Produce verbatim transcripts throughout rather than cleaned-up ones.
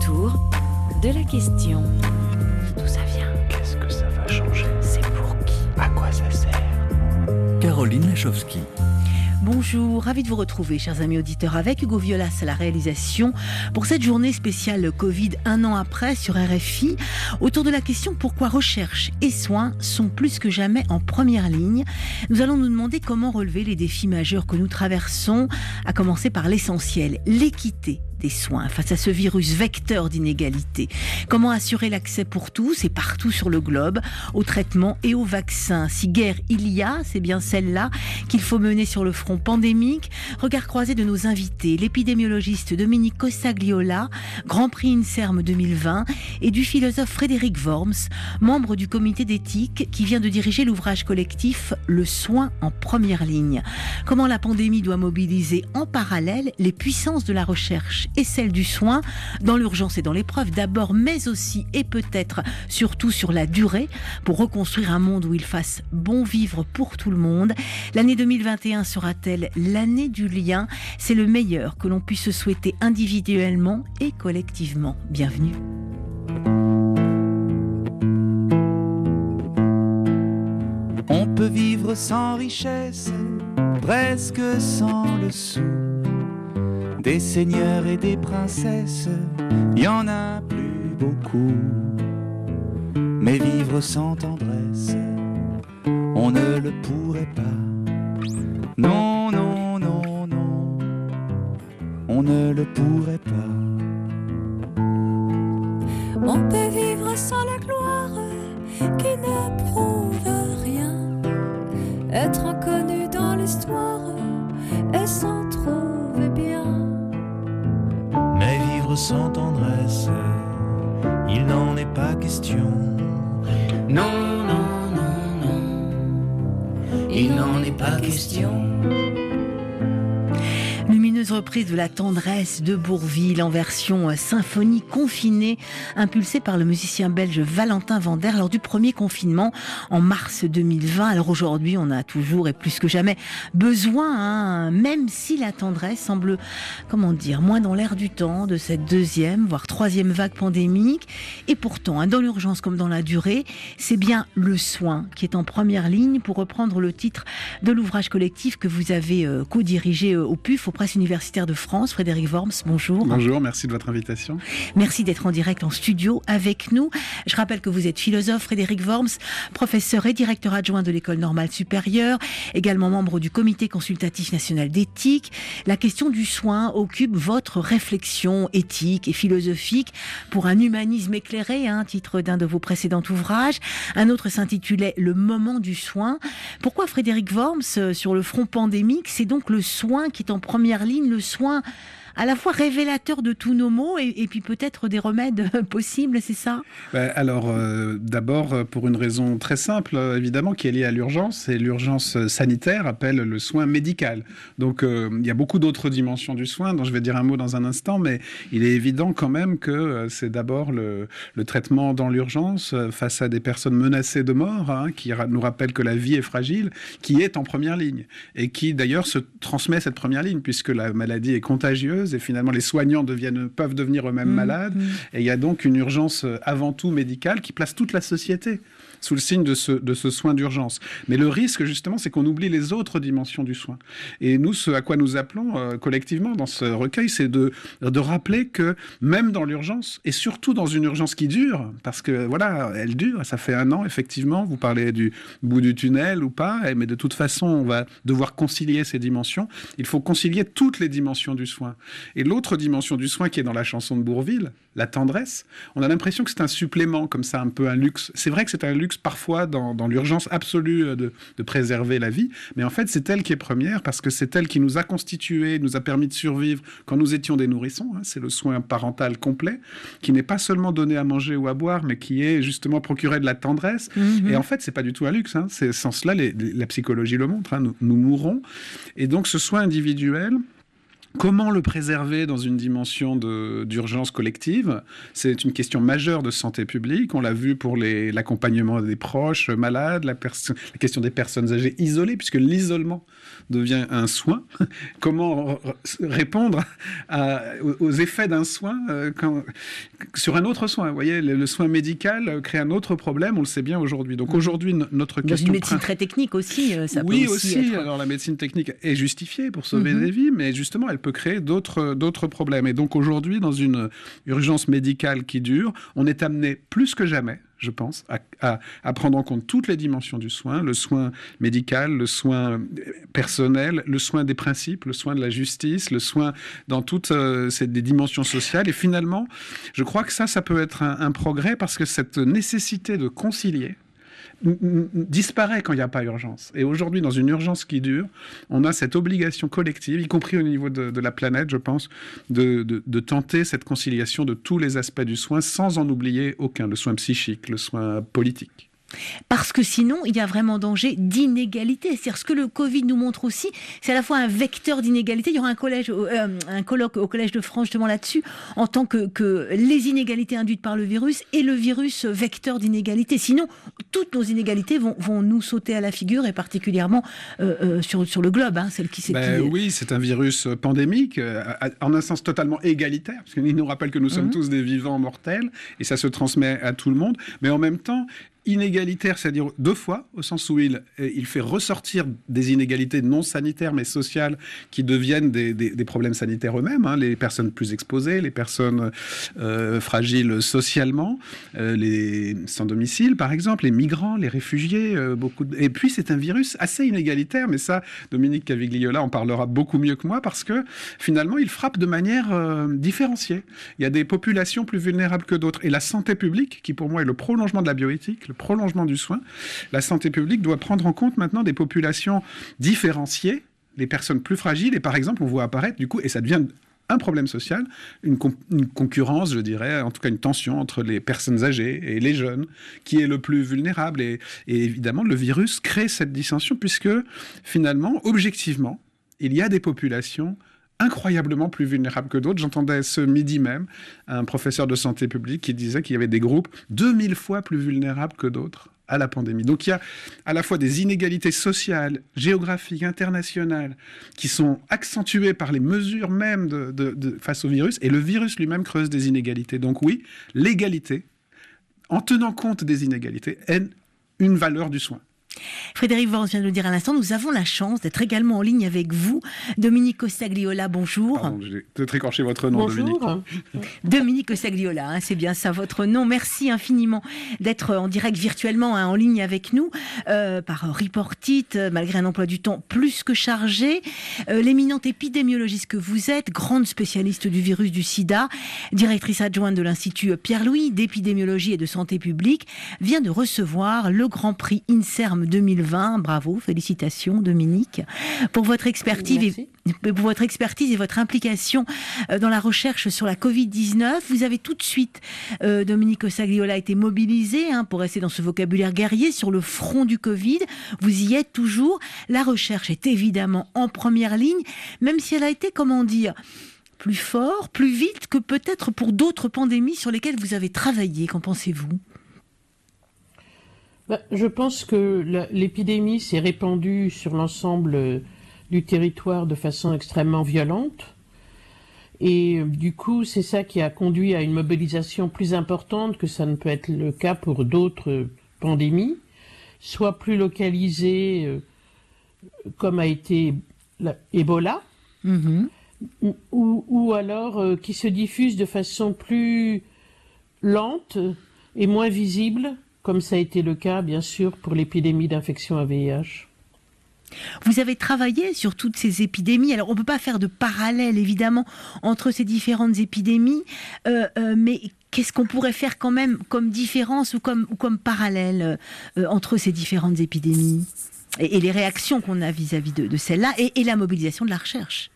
autour de la question. D'où ça vient? Qu'est-ce que ça va changer? C'est pour qui? À quoi ça sert? Caroline Lachowski. Bonjour, ravi de vous retrouver, chers amis auditeurs, avec Hugo Violas à la réalisation pour cette journée spéciale Covid un an après sur R F I, autour de la question pourquoi recherche et soins sont plus que jamais en première ligne. Nous allons nous demander comment relever les défis majeurs que nous traversons, à commencer par l'essentiel, l'équité des soins face à ce virus vecteur d'inégalité. Comment assurer l'accès pour tous et partout sur le globe aux traitements et aux vaccins? Si guerre il y a, c'est bien celle-là qu'il faut mener sur le front pandémique. Regard croisé de nos invités, l'épidémiologiste Dominique Cossagliola, Grand Prix INSERM deux mille vingt, et du philosophe Frédéric Worms, membre du comité d'éthique qui vient de diriger l'ouvrage collectif Le soin en première ligne. Comment la pandémie doit mobiliser en parallèle les puissances de la recherche et celle du soin, dans l'urgence et dans l'épreuve d'abord, mais aussi et peut-être surtout sur la durée, pour reconstruire un monde où il fasse bon vivre pour tout le monde. L'année deux mille vingt et un sera-t-elle l'année du lien? C'est le meilleur que l'on puisse se souhaiter individuellement et collectivement. Bienvenue. On peut vivre sans richesse, presque sans le sou. Des seigneurs et des princesses, y en a plus beaucoup. Mais vivre sans tendresse, on ne le pourrait pas. Non, non, non, non, on ne le pourrait pas. On peut vivre sans la gloire qui ne prouve rien. Être inconnu dans l'histoire et s'en trouver bien. Mais vivre sans tendresse, il n'en est pas question. Non, non, non, non, il n'en est pas question. Lumineuse reprise de la tendresse de Bourvil en version symphonie confinée, impulsée par le musicien belge Valentin Vander lors du premier confinement en mars deux mille vingt. Alors aujourd'hui, on a toujours et plus que jamais besoin, hein, même si la tendresse semble, comment dire, moins dans l'air du temps de cette deuxième, voire troisième vague pandémique. Et pourtant, hein, dans l'urgence comme dans la durée, c'est bien le soin qui est en première ligne, pour reprendre le titre de l'ouvrage collectif que vous avez euh, co-dirigé euh, au P U F, au Presse universitaire de France. Frédéric Worms, bonjour. Bonjour, merci de votre invitation. Merci d'être en direct en studio avec nous. Je rappelle que vous êtes philosophe, Frédéric Worms, professeur et directeur adjoint de l'École normale supérieure, également membre du Comité consultatif national d'éthique. La question du soin occupe votre réflexion éthique et philosophique pour un humanisme éclairé, hein, titre d'un de vos précédents ouvrages. Un autre s'intitulait Le moment du soin. Pourquoi, Frédéric Worms, sur le front pandémique, c'est donc le soin qui est en première ligne, le soin à la fois révélateur de tous nos maux et, et puis peut-être des remèdes possibles, c'est ça? Ben alors, euh, d'abord, pour une raison très simple, euh, évidemment, qui est liée à l'urgence, et l'urgence sanitaire appelle le soin médical. Donc, euh, il y a beaucoup d'autres dimensions du soin, dont je vais dire un mot dans un instant, mais il est évident quand même que euh, c'est d'abord le, le traitement dans l'urgence euh, face à des personnes menacées de mort, hein, qui ra- nous rappelle que la vie est fragile, qui est en première ligne, et qui d'ailleurs se transmet cette première ligne, puisque la maladie est contagieuse, et finalement les soignants deviennent, peuvent devenir eux-mêmes mmh, malades. Mmh. Et il y a donc une urgence avant tout médicale qui place toute la société sous le signe de ce, de ce soin d'urgence. Mais le risque, justement, c'est qu'on oublie les autres dimensions du soin. Et nous, ce à quoi nous appelons euh, collectivement dans ce recueil, c'est de, de rappeler que même dans l'urgence, et surtout dans une urgence qui dure, parce que voilà, elle dure, ça fait un an, effectivement, vous parlez du bout du tunnel ou pas, mais de toute façon, on va devoir concilier ces dimensions. Il faut concilier toutes les dimensions du soin. Et l'autre dimension du soin qui est dans la chanson de Bourvil, la tendresse, on a l'impression que c'est un supplément, comme ça, un peu un luxe. C'est vrai que c'est un luxe parfois dans, dans l'urgence absolue de, de préserver la vie, mais en fait, c'est elle qui est première, parce que c'est elle qui nous a constitués, nous a permis de survivre quand nous étions des nourrissons. Hein, c'est le soin parental complet, qui n'est pas seulement donné à manger ou à boire, mais qui est justement procuré de la tendresse. Mmh. Et en fait, c'est pas du tout un luxe. Hein, c'est, sans cela, les, les, la psychologie le montre. Hein, nous, nous mourrons. Et donc, ce soin individuel, Comment le préserver dans une dimension de, d'urgence collective? C'est une question majeure de santé publique. On l'a vu pour les, l'accompagnement des proches malades, la, pers- la question des personnes âgées isolées, puisque l'isolement devient un soin. Comment r- répondre à, aux, aux effets d'un soin euh, quand, sur un autre soin? Vous voyez, le, le soin médical crée un autre problème, on le sait bien aujourd'hui. Donc aujourd'hui, n- notre Dans question... une médecine prin- très technique aussi, euh, ça oui, peut aussi, aussi. être... Alors la médecine technique est justifiée pour sauver Mhm. des vies, mais justement, elle peut créer d'autres, d'autres problèmes. Et donc aujourd'hui, dans une urgence médicale qui dure, on est amené plus que jamais, je pense, à, à, à prendre en compte toutes les dimensions du soin, le soin médical, le soin personnel, le soin des principes, le soin de la justice, le soin dans toutes euh, ces des dimensions sociales. Et finalement, je crois que ça, ça peut être un, un progrès parce que cette nécessité de concilier disparaît quand il n'y a pas urgence. Et aujourd'hui, dans une urgence qui dure, on a cette obligation collective, y compris au niveau de, de la planète, je pense, de, de, de tenter cette conciliation de tous les aspects du soin, sans en oublier aucun, le soin psychique, le soin politique. Parce que sinon, il y a vraiment danger d'inégalité. C'est-à-dire, ce que le Covid nous montre aussi, c'est à la fois un vecteur d'inégalité. Il y aura un, collège, euh, un colloque au Collège de France justement là-dessus, en tant que, que les inégalités induites par le virus et le virus vecteur d'inégalité. Sinon, toutes nos inégalités vont, vont nous sauter à la figure, et particulièrement euh, euh, sur, sur le globe. Hein, celle qui, c'est ben, qui... Oui, c'est un virus pandémique, euh, en un sens totalement égalitaire, parce qu'il nous rappelle que nous sommes mmh. tous des vivants mortels, et ça se transmet à tout le monde. Mais en même temps, inégalitaire, c'est-à-dire deux fois, au sens où il, il fait ressortir des inégalités non sanitaires mais sociales qui deviennent des, des, des problèmes sanitaires eux-mêmes, hein, les personnes plus exposées, les personnes euh, fragiles socialement, euh, les sans domicile par exemple, les migrants, les réfugiés, euh, beaucoup de... et puis c'est un virus assez inégalitaire, mais ça Dominique Cavigliola en parlera beaucoup mieux que moi parce que finalement il frappe de manière euh, différenciée. Il y a des populations plus vulnérables que d'autres, et la santé publique, qui pour moi est le prolongement de la bioéthique, le prolongement du soin, la santé publique doit prendre en compte maintenant des populations différenciées, les personnes plus fragiles, et par exemple, on voit apparaître, du coup, et ça devient un problème social, une, con- une concurrence, je dirais, en tout cas une tension entre les personnes âgées et les jeunes, qui est le plus vulnérable, et, et évidemment, le virus crée cette dissension, puisque finalement, objectivement, il y a des populations incroyablement plus vulnérables que d'autres. J'entendais ce midi même un professeur de santé publique qui disait qu'il y avait des groupes deux mille fois plus vulnérables que d'autres à la pandémie. Donc il y a à la fois des inégalités sociales, géographiques, internationales, qui sont accentuées par les mesures même de, de, de, face au virus, et le virus lui-même creuse des inégalités. Donc oui, l'égalité, en tenant compte des inégalités, est une valeur du soin. Frédéric Worms vient de le dire à l'instant, nous avons la chance d'être également en ligne avec vous. Dominique Costagliola, bonjour. Pardon, j'ai peut-être écorché votre nom, bonjour. Dominique. Dominique Costagliola, hein, c'est bien ça votre nom. Merci infiniment d'être en direct virtuellement, hein, en ligne avec nous, euh, par Reportit, malgré un emploi du temps plus que chargé. Euh, l'éminente épidémiologiste que vous êtes, grande spécialiste du virus du sida, directrice adjointe de l'Institut Pierre-Louis d'épidémiologie et de santé publique, vient de recevoir le Grand Prix INSERM deux mille vingt. Bravo, félicitations Dominique pour votre expertise et, pour votre expertise et votre implication dans la recherche sur la covid dix-neuf. Vous avez tout de suite, euh, Dominique Costagliola, été mobilisé, hein, pour rester dans ce vocabulaire guerrier, sur le front du Covid. Vous y êtes toujours. La recherche est évidemment en première ligne, même si elle a été, comment dire, plus fort, plus vite que peut-être pour d'autres pandémies sur lesquelles vous avez travaillé. Qu'en pensez-vous ? Je pense que l'épidémie s'est répandue sur l'ensemble du territoire de façon extrêmement violente. Et du coup, c'est ça qui a conduit à une mobilisation plus importante que ça ne peut être le cas pour d'autres pandémies, soit plus localisées, comme a été Ebola, mmh. ou, ou alors euh, qui se diffusent de façon plus lente et moins visible, comme ça a été le cas, bien sûr, pour l'épidémie d'infection à V I H. Vous avez travaillé sur toutes ces épidémies. Alors, on ne peut pas faire de parallèle, évidemment, entre ces différentes épidémies, euh, euh, mais qu'est-ce qu'on pourrait faire quand même comme différence ou comme, ou comme parallèle euh, entre ces différentes épidémies et, et les réactions qu'on a vis-à-vis de, de celles-là et, et la mobilisation de la recherche?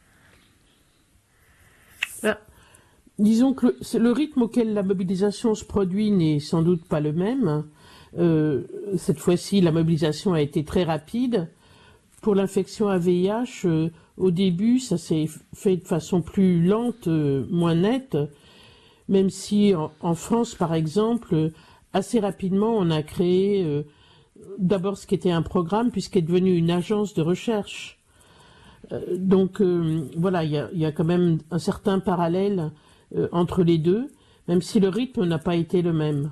Ben, disons que le, le rythme auquel la mobilisation se produit n'est sans doute pas le même. Euh, cette fois-ci, la mobilisation a été très rapide. Pour l'infection à V I H, euh, au début, ça s'est fait de façon plus lente, euh, moins nette, même si en, en France, par exemple, assez rapidement, on a créé euh, d'abord ce qui était un programme, puisqu'est devenu une agence de recherche. Euh, donc euh, voilà, il y a, y a quand même un certain parallèle euh, entre les deux, même si le rythme n'a pas été le même.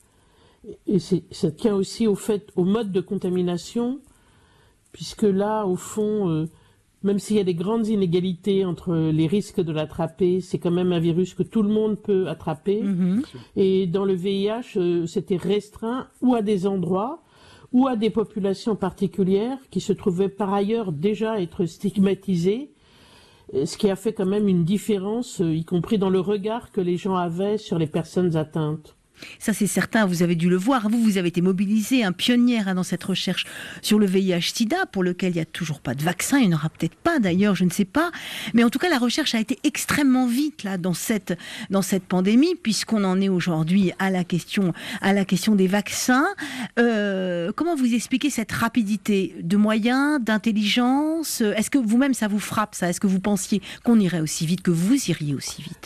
Et c'est, ça tient aussi au fait, au mode de contamination, puisque là, au fond, euh, même s'il y a des grandes inégalités entre les risques de l'attraper, c'est quand même un virus que tout le monde peut attraper. Mmh. Et dans le V I H, euh, c'était restreint ou à des endroits, ou à des populations particulières qui se trouvaient par ailleurs déjà être stigmatisées, ce qui a fait quand même une différence, euh, y compris dans le regard que les gens avaient sur les personnes atteintes. Ça, c'est certain, vous avez dû le voir. Vous, vous avez été mobilisée, un pionnière hein, dans cette recherche sur le V I H sida, pour lequel il n'y a toujours pas de vaccin. Il n'y en aura peut-être pas, d'ailleurs, je ne sais pas. Mais en tout cas, la recherche a été extrêmement vite là, dans, cette, dans cette pandémie, puisqu'on en est aujourd'hui à la question, à la question des vaccins. Euh, comment vous expliquez cette rapidité de moyens, d'intelligence ? Est-ce que vous-même, ça vous frappe, ça ? Est-ce que vous pensiez qu'on irait aussi vite, que vous iriez aussi vite ?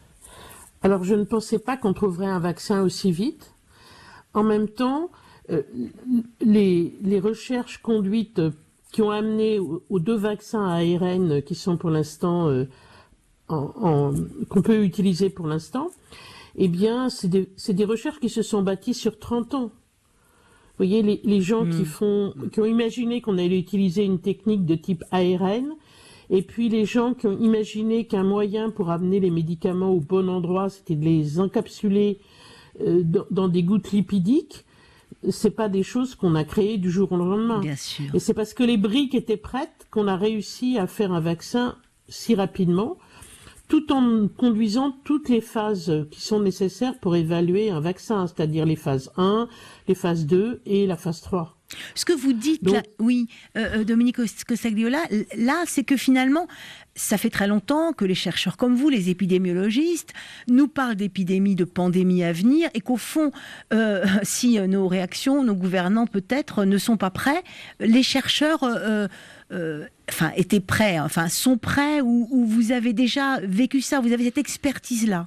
Alors, je ne pensais pas qu'on trouverait un vaccin aussi vite. En même temps, euh, les, les recherches conduites euh, qui ont amené aux, aux deux vaccins à A R N euh, qui sont pour l'instant, euh, en, en, qu'on peut utiliser pour l'instant, eh bien, c'est des, c'est des recherches qui se sont bâties sur trente ans. Vous voyez, les, les gens mmh. qui font, qui ont imaginé qu'on allait utiliser une technique de type A R N, et puis les gens qui ont imaginé qu'un moyen pour amener les médicaments au bon endroit, c'était de les encapsuler euh, dans, dans des gouttes lipidiques, c'est pas des choses qu'on a créées du jour au lendemain. Bien sûr. Et c'est parce que les briques étaient prêtes qu'on a réussi à faire un vaccin si rapidement, tout en conduisant toutes les phases qui sont nécessaires pour évaluer un vaccin, c'est-à-dire les phases un, les phases deux et la phase trois. Ce que vous dites, Donc, là, oui, euh, Dominique Costagliola, là, c'est que finalement, ça fait très longtemps que les chercheurs comme vous, les épidémiologistes, nous parlent d'épidémies, de pandémies à venir, et qu'au fond, euh, si nos réactions, nos gouvernants peut-être ne sont pas prêts, les chercheurs euh, euh, enfin, étaient prêts, enfin, sont prêts, ou, ou vous avez déjà vécu ça, vous avez cette expertise-là.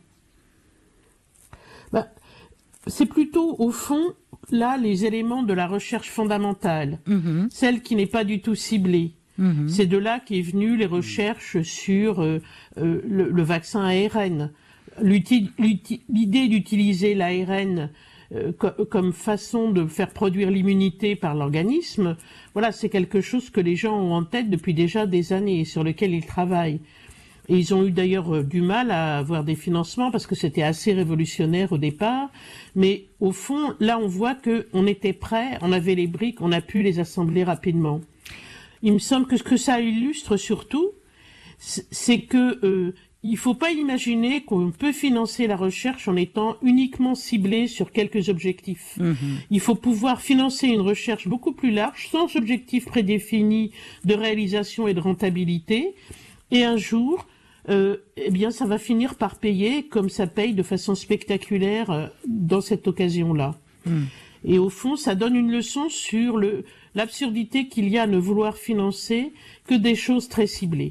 Bah, c'est plutôt, au fond, là, les éléments de la recherche fondamentale, mmh. celle qui n'est pas du tout ciblée. Mmh. C'est de là qu'est venue les recherches sur euh, euh, le, le vaccin A R N. L'uti- l'uti- l'idée d'utiliser l'A R N euh, co- comme façon de faire produire l'immunité par l'organisme, voilà, c'est quelque chose que les gens ont en tête depuis déjà des années et sur lequel ils travaillent. Et ils ont eu d'ailleurs du mal à avoir des financements parce que c'était assez révolutionnaire au départ. Mais au fond, là, on voit qu'on était prêt, on avait les briques, on a pu les assembler rapidement. Il me semble que ce que ça illustre surtout, c'est que euh, il faut pas imaginer qu'on peut financer la recherche en étant uniquement ciblé sur quelques objectifs. Mmh. Il faut pouvoir financer une recherche beaucoup plus large, sans objectif prédéfini de réalisation et de rentabilité. Et un jour, Euh, eh bien, ça va finir par payer comme ça paye de façon spectaculaire euh, dans cette occasion-là. Mmh. Et au fond, ça donne une leçon sur le, l'absurdité qu'il y a à ne vouloir financer que des choses très ciblées.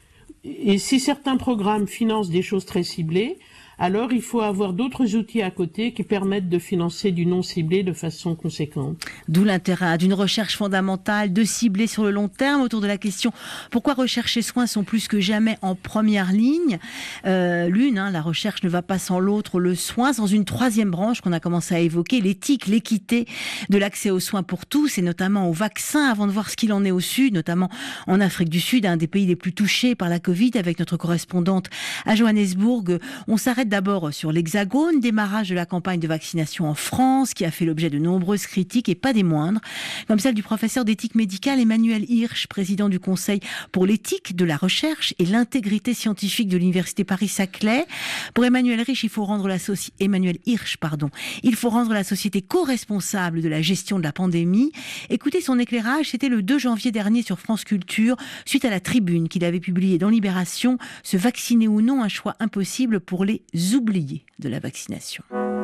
Et si certains programmes financent des choses très ciblées, alors il faut avoir d'autres outils à côté qui permettent de financer du non ciblé de façon conséquente. D'où l'intérêt d'une recherche fondamentale, de cibler sur le long terme autour de la question pourquoi recherche et soins sont plus que jamais en première ligne. Euh, l'une, hein, la recherche ne va pas sans l'autre, le soin, sans une troisième branche qu'on a commencé à évoquer, l'éthique, l'équité de l'accès aux soins pour tous et notamment aux vaccins, avant de voir ce qu'il en est au Sud, notamment en Afrique du Sud, un des pays les plus touchés par la Covid, avec notre correspondante à Johannesburg. On s'arrête d'abord sur l'Hexagone, démarrage de la campagne de vaccination en France, qui a fait l'objet de nombreuses critiques et pas des moindres, comme celle du professeur d'éthique médicale Emmanuel Hirsch, président du Conseil pour l'éthique de la recherche et l'intégrité scientifique de l'Université Paris-Saclay. Pour Emmanuel Hirsch, il faut rendre la soci... Emmanuel Hirsch, pardon, il faut rendre la société co-responsable de la gestion de la pandémie. Écoutez son éclairage, c'était le deux janvier dernier sur France Culture, suite à la tribune qu'il avait publiée dans Libération, se vacciner ou non, un choix impossible pour les oubliés de la vaccination.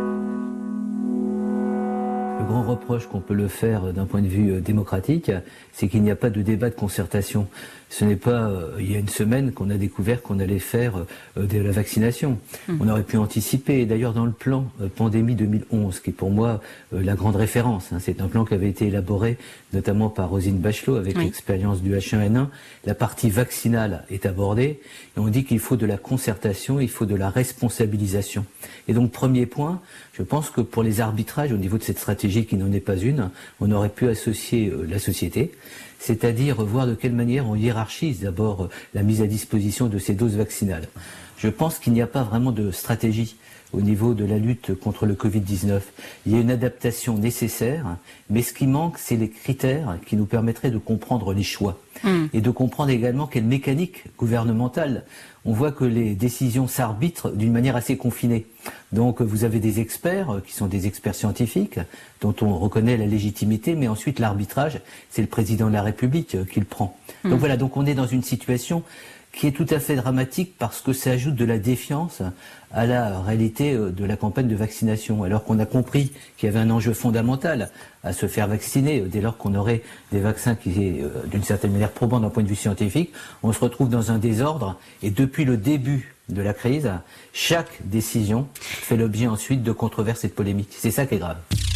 Le grand reproche qu'on peut le faire d'un point de vue démocratique, c'est qu'il n'y a pas de débat de concertation Ce n'est pas euh, il y a une semaine qu'on a découvert qu'on allait faire euh, de la vaccination. Mmh. On aurait pu anticiper. D'ailleurs, dans le plan euh, pandémie deux mille onze, qui est pour moi euh, la grande référence, hein, c'est un plan qui avait été élaboré notamment par Roselyne Bachelot avec oui. l'expérience du H un N un. La partie vaccinale est abordée et on dit qu'il faut de la concertation, il faut de la responsabilisation. Et donc, premier point, je pense que pour les arbitrages au niveau de cette stratégie qui n'en est pas une, on aurait pu associer euh, la société, c'est-à-dire voir de quelle manière on hiérarchise d'abord la mise à disposition de ces doses vaccinales. Je pense qu'il n'y a pas vraiment de stratégie au niveau de la lutte contre le covid dix-neuf. Il y a une adaptation nécessaire, mais ce qui manque, c'est les critères qui nous permettraient de comprendre les choix mmh. et de comprendre également quelle mécanique gouvernementale. On voit que les décisions s'arbitrent d'une manière assez confinée. Donc vous avez des experts qui sont des experts scientifiques dont on reconnaît la légitimité, mais ensuite l'arbitrage, c'est le président de la République qui le prend. Mmh. Donc voilà, donc on est dans une situation qui est tout à fait dramatique parce que ça ajoute de la défiance à la réalité de la campagne de vaccination, alors qu'on a compris qu'il y avait un enjeu fondamental à se faire vacciner dès lors qu'on aurait des vaccins qui est d'une certaine manière probants d'un point de vue scientifique. On se retrouve dans un désordre et depuis le début de la crise, chaque décision fait l'objet ensuite de controverses et de polémiques. C'est ça qui est grave.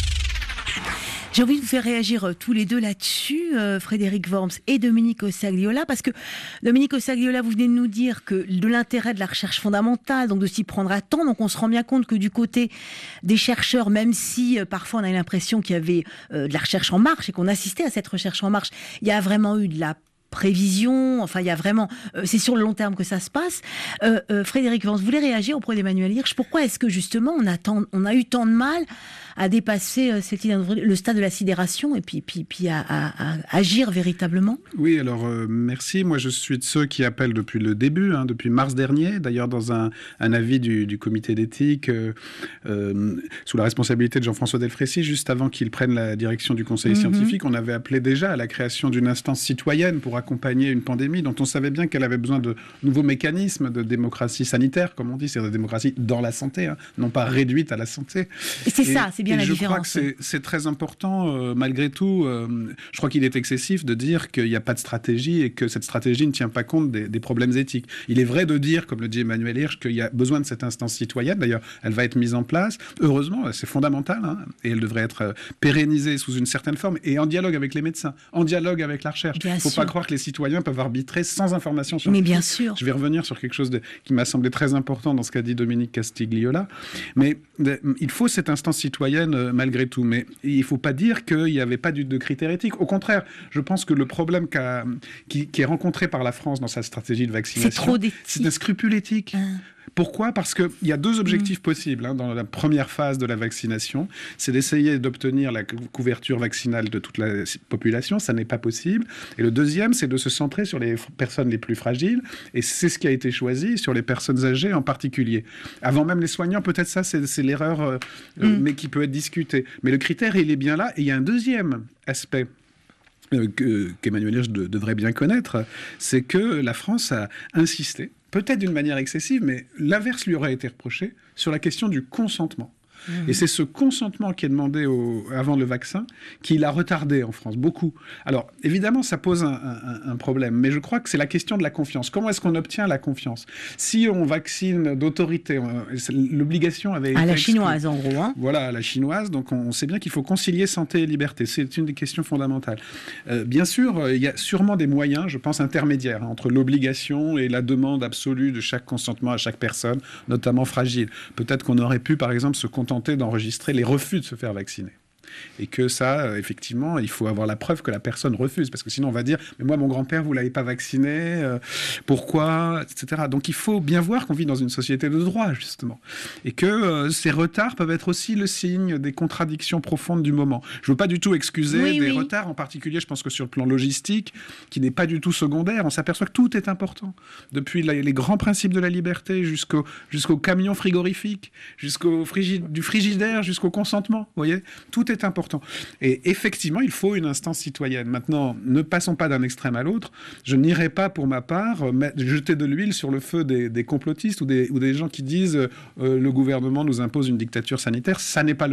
J'ai envie de vous faire réagir euh, tous les deux là-dessus, euh, Frédéric Worms et Domenico Sagliola, parce que Domenico Sagliola, vous venez de nous dire que de l'intérêt de la recherche fondamentale, donc de s'y prendre à temps, donc on se rend bien compte que du côté des chercheurs, même si euh, parfois on a l'impression qu'il y avait euh, de la recherche en marche et qu'on assistait à cette recherche en marche, il y a vraiment eu de la prévision, enfin il y a vraiment, euh, c'est sur le long terme que ça se passe. Euh, euh, Frédéric Worms, vous voulez réagir auprès d'Emmanuel Hirsch? Pourquoi est-ce que justement on a, tant, on a eu tant de mal à dépasser euh, cette idée, le stade de la sidération et puis, puis, puis à, à, à agir véritablement? Oui, alors euh, merci. Moi je suis de ceux qui appellent depuis le début, hein, depuis mars dernier, d'ailleurs dans un, un avis du, du comité d'éthique euh, euh, sous la responsabilité de Jean-François Delfrécy, juste avant qu'il prenne la direction du conseil mm-hmm. scientifique, on avait appelé déjà à la création d'une instance citoyenne pour accompagner une pandémie dont on savait bien qu'elle avait besoin de nouveaux mécanismes de démocratie sanitaire, comme on dit, c'est-à-dire de démocratie dans la santé, hein, non pas réduite à la santé. Et c'est et, ça, c'est bien la je différence. Je crois que c'est très important, euh, malgré tout, euh, je crois qu'il est excessif de dire qu'il n'y a pas de stratégie et que cette stratégie ne tient pas compte des, des problèmes éthiques. Il est vrai de dire, comme le dit Emmanuel Hirsch, qu'il y a besoin de cette instance citoyenne, d'ailleurs elle va être mise en place, heureusement, c'est fondamental, hein, et elle devrait être pérennisée sous une certaine forme, et en dialogue avec les médecins, en dialogue avec la recherche. Il ne faut pas croire que les citoyens peuvent arbitrer sans information sur. Mais bien sûr. Je vais revenir sur quelque chose de, qui m'a semblé très important dans ce qu'a dit Domenico Castigliola. Mais de, il faut cette instance citoyenne euh, malgré tout. Mais il ne faut pas dire qu'il n'y avait pas de, de critères éthiques. Au contraire, je pense que le problème qu'a, qui, qui est rencontré par la France dans sa stratégie de vaccination, c'est trop d'éthique. C'est un scrupule éthique. Ah. Pourquoi ? Parce qu'il y a deux objectifs mmh. possibles hein, dans la première phase de la vaccination. C'est d'essayer d'obtenir la couverture vaccinale de toute la population. Ça n'est pas possible. Et le deuxième, c'est de se centrer sur les personnes les plus fragiles. Et c'est ce qui a été choisi, sur les personnes âgées en particulier. Avant même les soignants, peut-être ça, c'est, c'est l'erreur, euh, mmh. mais qui peut être discutée. Mais le critère, il est bien là. Et il y a un deuxième aspect Euh, que, qu'Emmanuel Hirsch de, devrait bien connaître, c'est que la France a insisté, peut-être d'une manière excessive, mais l'inverse lui aurait été reproché, sur la question du consentement. Mmh. Et c'est ce consentement qui est demandé au, avant le vaccin qui l'a retardé en France, beaucoup. Alors, évidemment, ça pose un, un, un problème, mais je crois que c'est la question de la confiance. Comment est-ce qu'on obtient la confiance ? Si on vaccine d'autorité, l'obligation avait été... À la chinoise, en gros. Hein. Voilà, à la chinoise. Donc, on sait bien qu'il faut concilier santé et liberté. C'est une des questions fondamentales. Euh, bien sûr, il y a sûrement des moyens, je pense, intermédiaires hein, entre l'obligation et la demande absolue de chaque consentement à chaque personne, notamment fragile. Peut-être qu'on aurait pu, par exemple, se contenter d'enregistrer les refus de se faire vacciner. Et que ça, effectivement, il faut avoir la preuve que la personne refuse. Parce que sinon, on va dire, mais moi, mon grand-père, vous ne l'avez pas vacciné, euh, pourquoi, et cetera. Donc, il faut bien voir qu'on vit dans une société de droit, justement. Et que euh, ces retards peuvent être aussi le signe des contradictions profondes du moment. Je ne veux pas du tout excuser oui, des oui. retards, en particulier, je pense que sur le plan logistique, qui n'est pas du tout secondaire, on s'aperçoit que tout est important. Depuis la, les grands principes de la liberté jusqu'au, jusqu'au camion frigorifique, jusqu'au frigi, du frigidaire, jusqu'au consentement. Vous voyez ? Tout est important. Et effectivement, il faut une instance citoyenne. Maintenant, ne passons pas d'un extrême à l'autre. Je n'irai pas, pour ma part, mettre, jeter de l'huile sur le feu des, des complotistes ou des, ou des gens qui disent euh, le gouvernement nous impose une dictature sanitaire. Ça n'est pas le cas.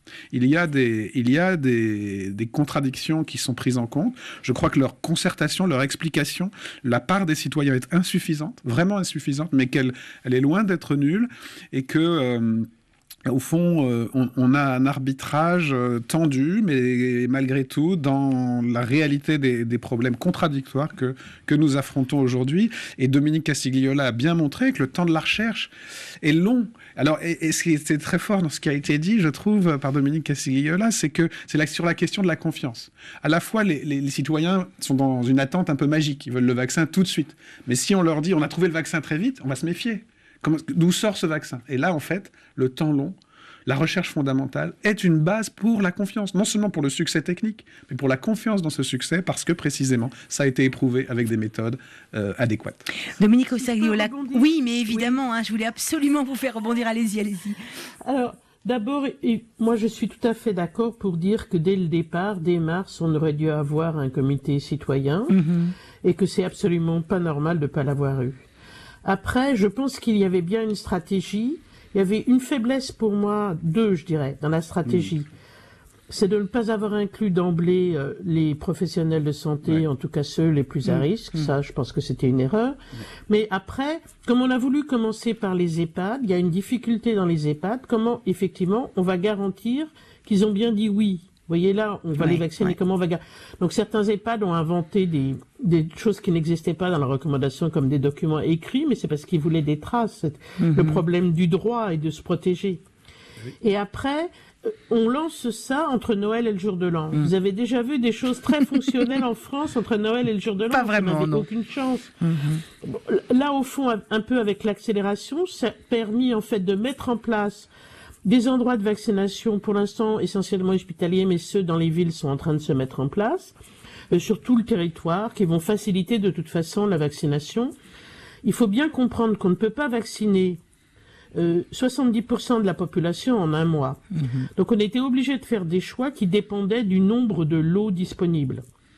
Il y a des, il y a des, des contradictions qui sont prises en compte. Je crois que leur concertation, leur explication, la part des citoyens est insuffisante, vraiment insuffisante, mais qu'elle elle est loin d'être nulle et que... Euh, Au fond, euh, on, on a un arbitrage euh, tendu, mais malgré tout, dans la réalité des, des problèmes contradictoires que, que nous affrontons aujourd'hui. Et Dominique Castigliola a bien montré que le temps de la recherche est long. Alors, et, et ce qui était très fort dans ce qui a été dit, je trouve, par Dominique Castigliola, c'est que c'est la, sur la question de la confiance. À la fois, les, les, les citoyens sont dans une attente un peu magique. Ils veulent le vaccin tout de suite. Mais si on leur dit, on a trouvé le vaccin très vite, on va se méfier. D'où sort ce vaccin? Et là, en fait, le temps long, la recherche fondamentale est une base pour la confiance, non seulement pour le succès technique, mais pour la confiance dans ce succès, parce que précisément, ça a été éprouvé avec des méthodes euh, adéquates. Dominique Castigliola, oui, mais évidemment, oui. Hein, je voulais absolument vous faire rebondir. Allez-y, allez-y. Alors, d'abord, et moi je suis tout à fait d'accord pour dire que dès le départ, dès mars, on aurait dû avoir un comité citoyen, mm-hmm. et que c'est absolument pas normal de ne pas l'avoir eu. Après, je pense qu'il y avait bien une stratégie. Il y avait une faiblesse pour moi, deux, je dirais, dans la stratégie. Mmh. C'est de ne pas avoir inclus d'emblée euh, les professionnels de santé, ouais. en tout cas ceux les plus à mmh. risque. Mmh. Ça, je pense que c'était une erreur. Mmh. Mais après, comme on a voulu commencer par les EHPAD, il y a une difficulté dans les EHPAD. Comment, effectivement, on va garantir qu'ils ont bien dit oui? Vous voyez là, on va ouais, les vacciner, ouais. comment on va garantir? Donc certains EHPAD ont inventé des, des choses qui n'existaient pas dans la recommandation comme des documents écrits, mais c'est parce qu'ils voulaient des traces. Mm-hmm. Le problème du droit et de se protéger. Oui. Et après, on lance ça entre Noël et le jour de l'an. Mm. Vous avez déjà vu des choses très fonctionnelles en France entre Noël et le jour de l'an? Pas vraiment, vous non. Aucune chance. Mm-hmm. Bon, là, au fond, un peu avec l'accélération, ça a permis en fait de mettre en place des endroits de vaccination, pour l'instant essentiellement hospitaliers, mais ceux dans les villes sont en train de se mettre en place, euh, sur tout le territoire, qui vont faciliter de toute façon la vaccination. Il faut bien comprendre qu'on ne peut pas vacciner euh, soixante-dix pour cent de la population en un mois. Mmh. Donc on était obligé de faire des choix qui dépendaient du nombre de lots disponibles.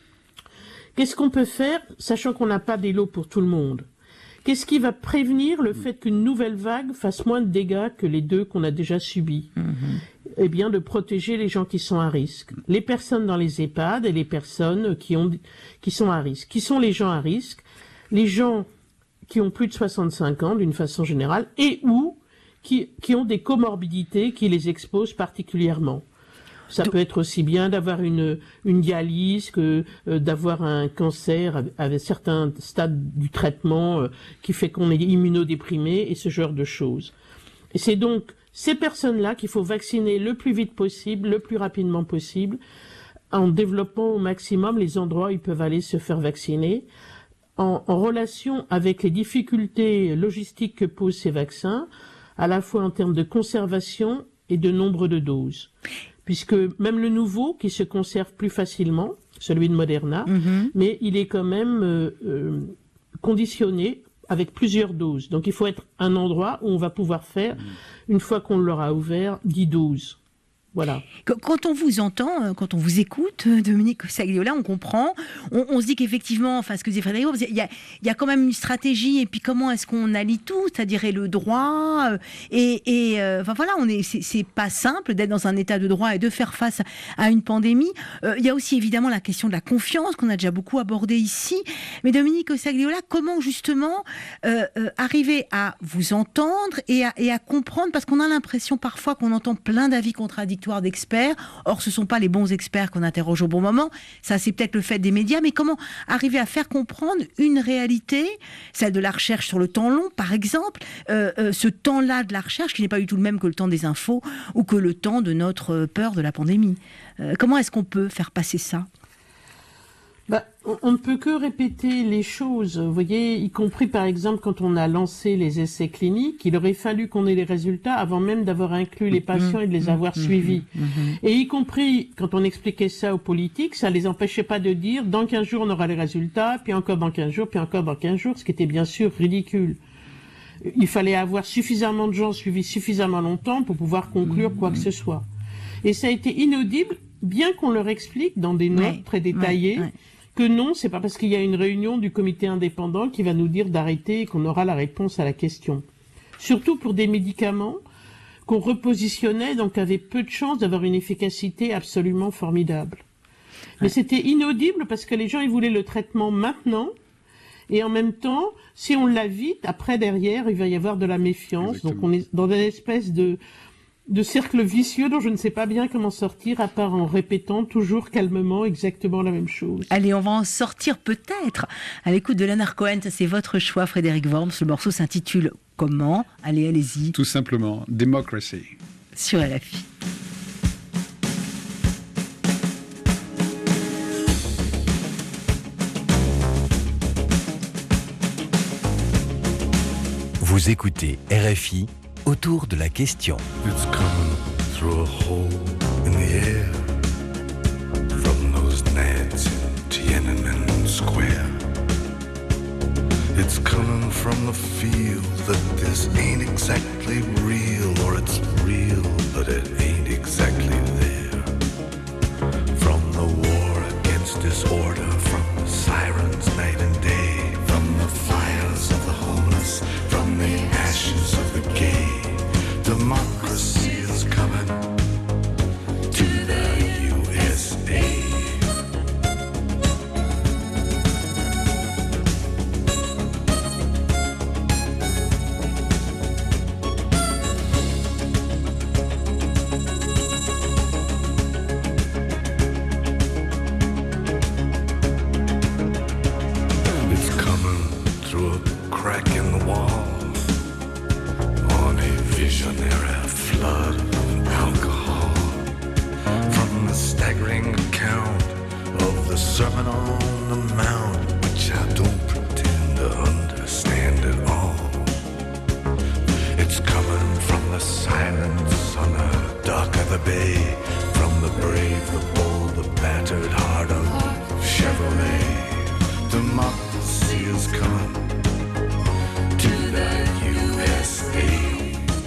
Qu'est-ce qu'on peut faire, sachant qu'on n'a pas des lots pour tout le monde? Qu'est-ce qui va prévenir le fait qu'une nouvelle vague fasse moins de dégâts que les deux qu'on a déjà subis? Mmh. Eh bien, de protéger les gens qui sont à risque. Les personnes dans les EHPAD et les personnes qui ont, qui sont à risque. Qui sont les gens à risque? Les gens qui ont plus de soixante-cinq ans, d'une façon générale, et ou qui, qui ont des comorbidités qui les exposent particulièrement. Ça peut être aussi bien d'avoir une, une dialyse que euh, d'avoir un cancer avec certains stades du traitement euh, qui fait qu'on est immunodéprimé et ce genre de choses. Et c'est donc ces personnes-là qu'il faut vacciner le plus vite possible, le plus rapidement possible, en développant au maximum les endroits où ils peuvent aller se faire vacciner, en, en relation avec les difficultés logistiques que posent ces vaccins, à la fois en termes de conservation et de nombre de doses. Puisque même le nouveau, qui se conserve plus facilement, celui de Moderna, mmh. mais il est quand même euh, euh, conditionné avec plusieurs doses. Donc il faut être un endroit où on va pouvoir faire, mmh. une fois qu'on l'aura ouvert, dix doses. Voilà. Quand on vous entend, quand on vous écoute, Dominique Castigliola, on comprend, on, on se dit qu'effectivement, enfin ce que disait Frédéric, il y a, il y a quand même une stratégie, et puis comment est-ce qu'on allie tout, c'est-à-dire le droit, et, et euh, enfin voilà, on est, c'est, c'est pas simple d'être dans un état de droit et de faire face à une pandémie. Euh, il y a aussi évidemment la question de la confiance qu'on a déjà beaucoup abordée ici. Mais Dominique Castigliola, comment justement euh, euh, arriver à vous entendre et à, et à comprendre, parce qu'on a l'impression parfois qu'on entend plein d'avis contradictoires d'experts. Or, ce ne sont pas les bons experts qu'on interroge au bon moment. Ça, c'est peut-être le fait des médias. Mais comment arriver à faire comprendre une réalité, celle de la recherche sur le temps long, par exemple, euh, euh, ce temps-là de la recherche qui n'est pas du tout le même que le temps des infos ou que le temps de notre peur de la pandémie. Euh, comment est-ce qu'on peut faire passer ça ? Bah, on ne peut que répéter les choses, vous voyez, y compris par exemple quand on a lancé les essais cliniques, il aurait fallu qu'on ait les résultats avant même d'avoir inclus les patients et de les avoir suivis. Et y compris quand on expliquait ça aux politiques, ça les empêchait pas de dire dans quinze jours on aura les résultats, puis encore dans quinze jours, puis encore dans quinze jours, ce qui était bien sûr ridicule. Il fallait avoir suffisamment de gens suivis suffisamment longtemps pour pouvoir conclure quoi que ce soit. Et ça a été inaudible, bien qu'on leur explique dans des notes ouais, très détaillées, ouais, ouais. que non, c'est pas parce qu'il y a une réunion du comité indépendant qui va nous dire d'arrêter et qu'on aura la réponse à la question. Surtout pour des médicaments qu'on repositionnait, donc avait peu de chances d'avoir une efficacité absolument formidable. Mais c'était inaudible parce que les gens, ils voulaient le traitement maintenant. Et en même temps, si on l'a vite, après, derrière, il va y avoir de la méfiance. Exactement. Donc on est dans une espèce de, de cercle vicieux dont je ne sais pas bien comment sortir, à part en répétant toujours calmement exactement la même chose. Allez, on va en sortir peut-être à l'écoute de Leonard Cohen. Ça, c'est votre choix, Frédéric Worms. Le morceau s'intitule comment ? Allez, allez-y. Tout simplement, Democracy. Sur R F I. Vous écoutez R F I autour de la question. It's coming through a hole in the air from those gnats in Tiananmen Square. It's coming from the feel that this ain't exactly real, or it's real but it ain't exactly there. From the war against disorder, from the sirens night and day, from the fires of the homeless, from the ashes of the gay, democracy is coming to the U S A. It's coming through a crack in the wall, on a visionary flood of alcohol, from the staggering account of the Sermon on the Mount, which I don't pretend to understand at all. It's coming from the silence on the dock of the bay, from the brave, the bold, the battered heart of Chevrolet. Democracy is coming to the U S A.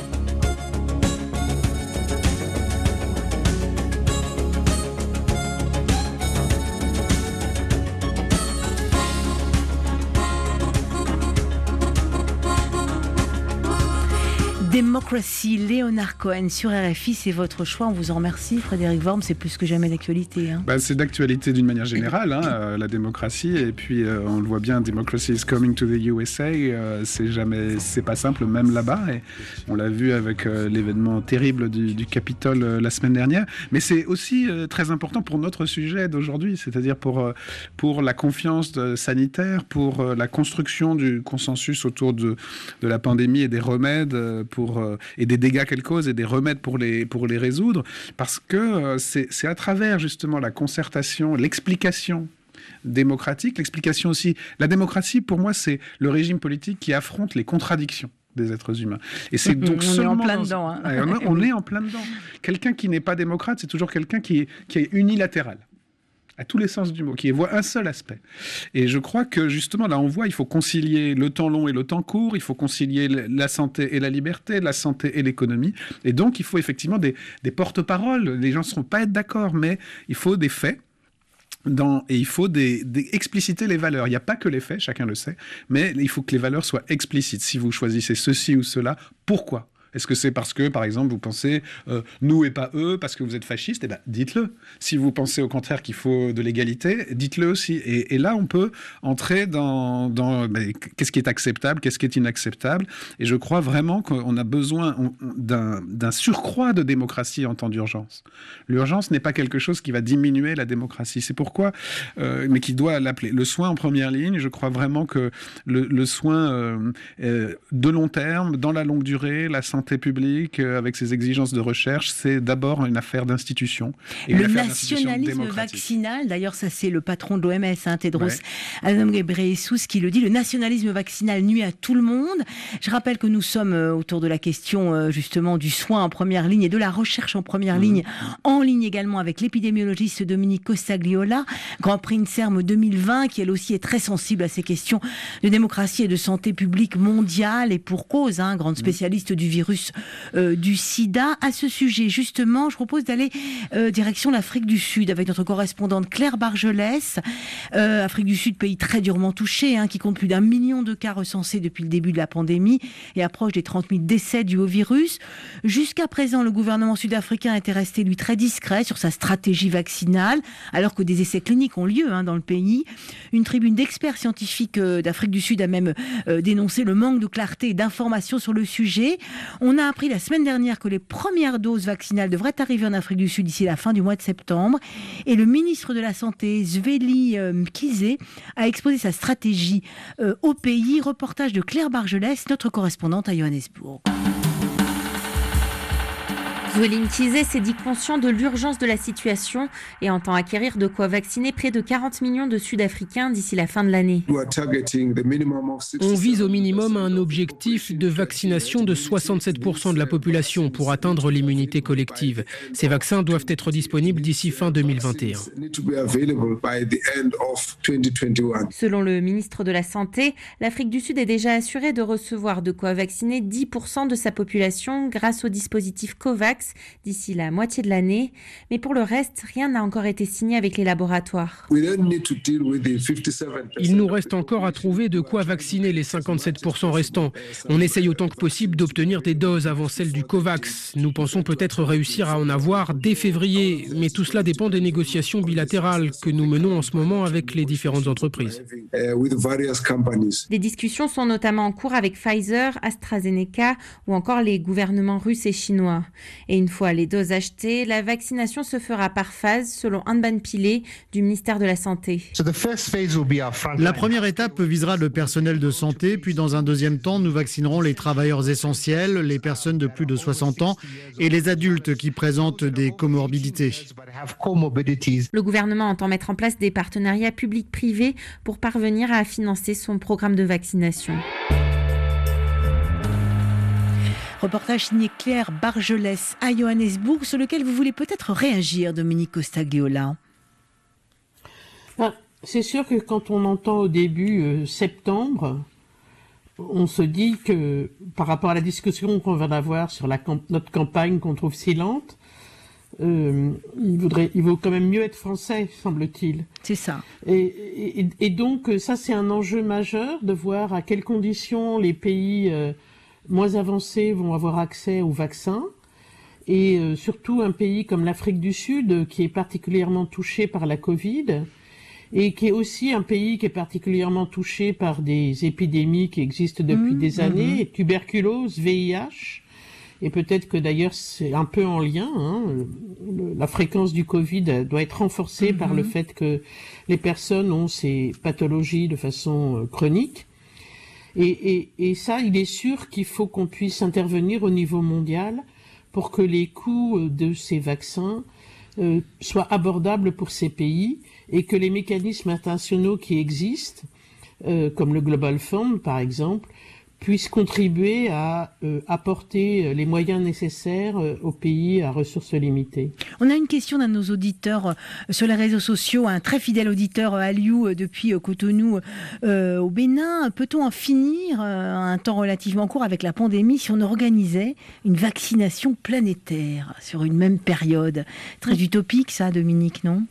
Democracy, Leonard Cohen sur R F I, c'est votre choix. On vous en remercie, Frédéric Worms. C'est plus que jamais d'actualité. Hein. Bah, c'est d'actualité d'une manière générale, hein, euh, la démocratie. Et puis, euh, on le voit bien, Democracy is coming to the U S A. Euh, c'est jamais, c'est pas simple, même là-bas. Et on l'a vu avec euh, l'événement terrible du, du Capitole euh, la semaine dernière. Mais c'est aussi euh, très important pour notre sujet d'aujourd'hui, c'est-à-dire pour euh, pour la confiance de, sanitaire, pour euh, la construction du consensus autour de de la pandémie et des remèdes euh, pour euh, et des dégâts qu'elle cause et des remèdes pour les pour les résoudre, parce que euh, c'est c'est à travers justement la concertation, l'explication démocratique, l'explication aussi. La démocratie, pour moi, c'est le régime politique qui affronte les contradictions des êtres humains. Et c'est donc on est en plein dans... dedans. Hein. on, est, on est en plein dedans. Quelqu'un qui n'est pas démocrate, c'est toujours quelqu'un qui est, qui est unilatéral, à tous les sens du mot, qui voit un seul aspect. Et je crois que justement, là, on voit, il faut concilier le temps long et le temps court, il faut concilier la santé et la liberté, la santé et l'économie. Et donc, il faut effectivement des, des porte-paroles. Les gens ne seront pas être d'accord, mais il faut des faits. Dans, et il faut des, des, expliciter les valeurs. Il n'y a pas que les faits, chacun le sait, mais il faut que les valeurs soient explicites. Si vous choisissez ceci ou cela, pourquoi ? Est-ce que c'est parce que, par exemple, vous pensez euh, nous et pas eux, parce que vous êtes fasciste ? Eh bien, dites-le. Si vous pensez au contraire qu'il faut de l'égalité, dites-le aussi. Et, et là, on peut entrer dans, dans ben, qu'est-ce qui est acceptable, qu'est-ce qui est inacceptable. Et je crois vraiment qu'on a besoin on, d'un, d'un surcroît de démocratie en temps d'urgence. L'urgence n'est pas quelque chose qui va diminuer la démocratie. C'est pourquoi, euh, mais qui doit l'appeler le soin en première ligne. Je crois vraiment que le, le soin euh, euh, de long terme, dans la longue durée, la santé publique, euh, avec ses exigences de recherche, c'est d'abord une affaire d'institution. Et le nationalisme vaccinal, d'ailleurs ça c'est le patron de l'O M S, hein, Tedros ouais. Adhanom Ghebreyesus, qui le dit, le nationalisme vaccinal nuit à tout le monde. Je rappelle que nous sommes euh, autour de la question euh, justement du soin en première ligne et de la recherche en première mmh. ligne, en ligne également avec l'épidémiologiste Dominique Costagliola, Grand Prix INSERM deux mille vingt, qui elle aussi est très sensible à ces questions de démocratie et de santé publique mondiale, et pour cause, hein, grande spécialiste mmh. du virus virus euh, du sida. À ce sujet, justement, je propose d'aller euh, direction l'Afrique du Sud avec notre correspondante Claire Bargelès. Euh, Afrique du Sud, pays très durement touché, hein, qui compte plus d'un million de cas recensés depuis le début de la pandémie et approche des trente mille décès dus au virus. Jusqu'à présent, le gouvernement sud-africain était resté, lui, très discret sur sa stratégie vaccinale, alors que des essais cliniques ont lieu hein, dans le pays. Une tribune d'experts scientifiques euh, d'Afrique du Sud a même euh, dénoncé le manque de clarté et d'informations sur le sujet. On a appris la semaine dernière que les premières doses vaccinales devraient arriver en Afrique du Sud d'ici la fin du mois de septembre. Et le ministre de la Santé, Zweli euh, Mkhize, a exposé sa stratégie euh, au pays. Reportage de Claire Bargelès, notre correspondante à Johannesburg. Zweli Mkhize s'est dit conscient de l'urgence de la situation et entend acquérir de quoi vacciner près de quarante millions de Sud-Africains d'ici la fin de l'année. On vise au minimum un objectif de vaccination de soixante-sept pour cent de la population pour atteindre l'immunité collective. Ces vaccins doivent être disponibles d'ici fin deux mille vingt et un. Selon le ministre de la Santé, l'Afrique du Sud est déjà assurée de recevoir de quoi vacciner dix pour cent de sa population grâce au dispositif COVAX d'ici la moitié de l'année. Mais pour le reste, rien n'a encore été signé avec les laboratoires. Il nous reste encore à trouver de quoi vacciner les cinquante-sept pour cent restants. On essaye autant que possible d'obtenir des doses avant celles du COVAX. Nous pensons peut-être réussir à en avoir dès février, mais tout cela dépend des négociations bilatérales que nous menons en ce moment avec les différentes entreprises. Des discussions sont notamment en cours avec Pfizer, AstraZeneca ou encore les gouvernements russes et chinois. Et une fois les doses achetées, la vaccination se fera par phase, selon Anban Pillay du ministère de la Santé. La première étape visera le personnel de santé, puis dans un deuxième temps, nous vaccinerons les travailleurs essentiels, les personnes de plus de soixante ans et les adultes qui présentent des comorbidités. Le gouvernement entend mettre en place des partenariats publics-privés pour parvenir à financer son programme de vaccination. Reportage signé Claire Bargelès à Johannesburg, sur lequel vous voulez peut-être réagir, Dominique Costagliola. Ben, c'est sûr que quand on entend au début euh, septembre, on se dit que par rapport à la discussion qu'on va avoir sur la camp- notre campagne qu'on trouve si lente, euh, il, voudrait, il vaut quand même mieux être français, semble-t-il. C'est ça. Et, et, et donc ça, c'est un enjeu majeur de voir à quelles conditions les pays euh, moins avancés vont avoir accès aux vaccins, et euh, surtout un pays comme l'Afrique du Sud euh, qui est particulièrement touché par la Covid et qui est aussi un pays qui est particulièrement touché par des épidémies qui existent depuis mmh, des années, mmh. tuberculose, V I H, et peut-être que d'ailleurs c'est un peu en lien, hein, le, la fréquence du Covid doit être renforcée mmh. par le fait que les personnes ont ces pathologies de façon euh, chronique. Et, et, et ça, il est sûr qu'il faut qu'on puisse intervenir au niveau mondial pour que les coûts de ces vaccins euh, soient abordables pour ces pays et que les mécanismes internationaux qui existent, euh, comme le Global Fund par exemple, puissent contribuer à euh, apporter les moyens nécessaires euh, aux pays à ressources limitées. On a une question d'un de nos auditeurs euh, sur les réseaux sociaux, un très fidèle auditeur, euh, Aliou, euh, depuis euh, Cotonou euh, au Bénin. Peut-on en finir euh, un temps relativement court avec la pandémie si on organisait une vaccination planétaire sur une même période? Très mmh. utopique ça, Dominique, non?